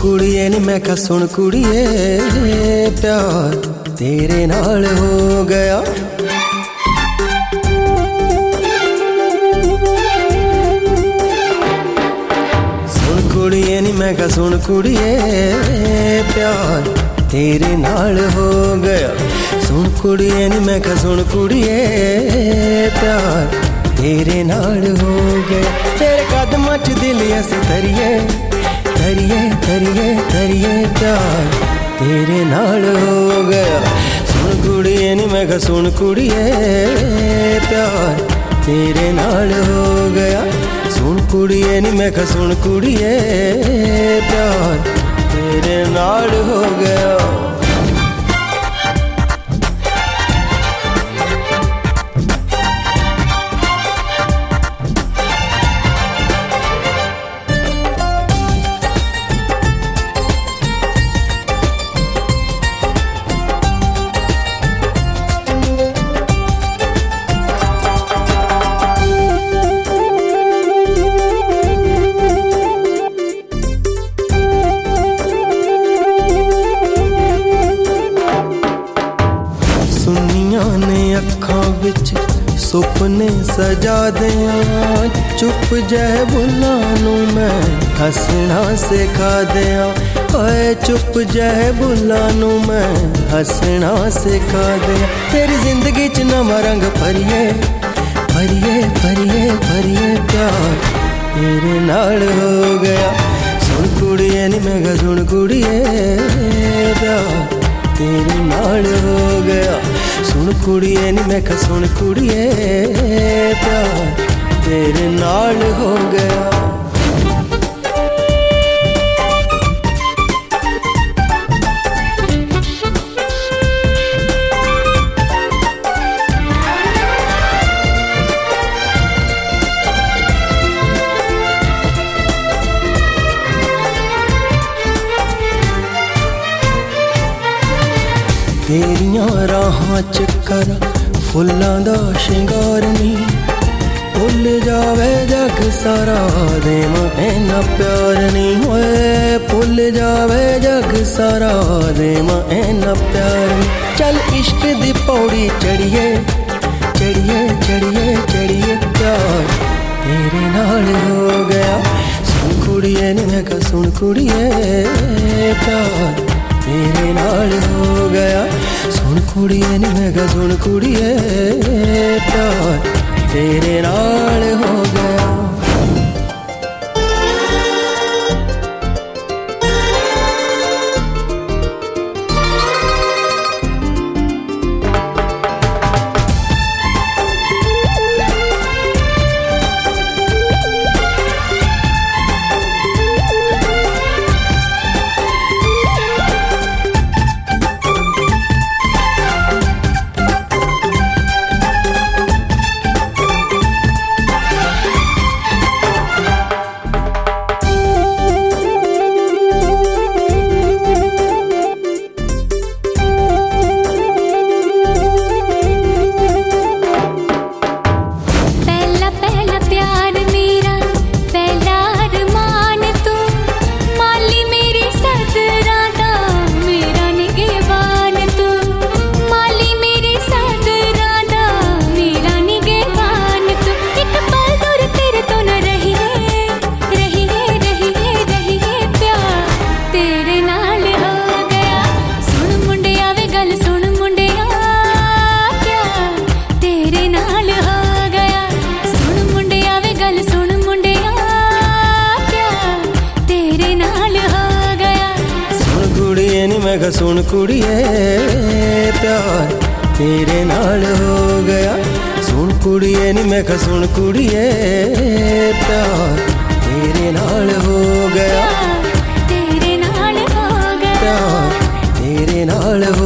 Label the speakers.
Speaker 1: कुड़िए नी मैं क्या सुन कुड़िए, प्यार तेरे नाल हो गया। सुन कुड़िए नी मैं क्या सुन कुड़िए, प्यार तेरे नाल हो गया। सुन कुड़िए नी मैं क्या सुन कुड़िए, प्यार तेरे नाल हो गया। तेरे कदमां च दिल असी धरिए धरिए धरिए धरिए, प्यार तेरे नाल हो गया। सुन कुड़िए नी मैं क्या सुन कुड़िए, प्यार तेरे नाल हो गया। सुन कुड़िए नी मैं क्या सुन कुड़िए, प्यार तेरे नाल हो गया। अखां विच सुपने सजा दियां, चुप जह बुल्लां नूं मैं हसना सिखा दियां। ओए चुप जह बुल्लां नूं मैं हसना सिखा दियां। तेरी जिंदगी च नवां रंग भरिए भरिए भरिए भरिए, प्यार तेरे नाल हो गया। सुन कुड़िए नी मैं क्या सुन कुड़िए, प्यार तेरे नाल हो गया। सुन कुड़िए नी मैं क्या सुन कुड़िए, प्यार तेरे नाल हो गया। तेरियां राहां च करा फुल्लां दा शिंगार नी, भुल जावे जग सारा देवां इन्ना प्यार नी। ओए भुल जावे जग सारा देवां इन्ना प्यार नी। चल इश्क दी पौड़ी चढ़िए चढ़िए चढ़िए चढ़िए, प्यार तेरे नाल हो गया। सुन कुड़िए नी मैं क्या सुन कुड़िए, प्यार तेरे नाल हो गया। सुन कुड़िए नी मैं क्या सुन कुड़िए, प्यार तेरे नाल हो गया। मैं क्या सुन कुड़िए, प्यार तेरे नाल हो गया। सुन कुड़िए नी मैं क्या सुन कुड़िए, प्यार तेरे नाल हो गया।
Speaker 2: तेरे नाल हो गया,
Speaker 1: प्यार तेरे नाल हो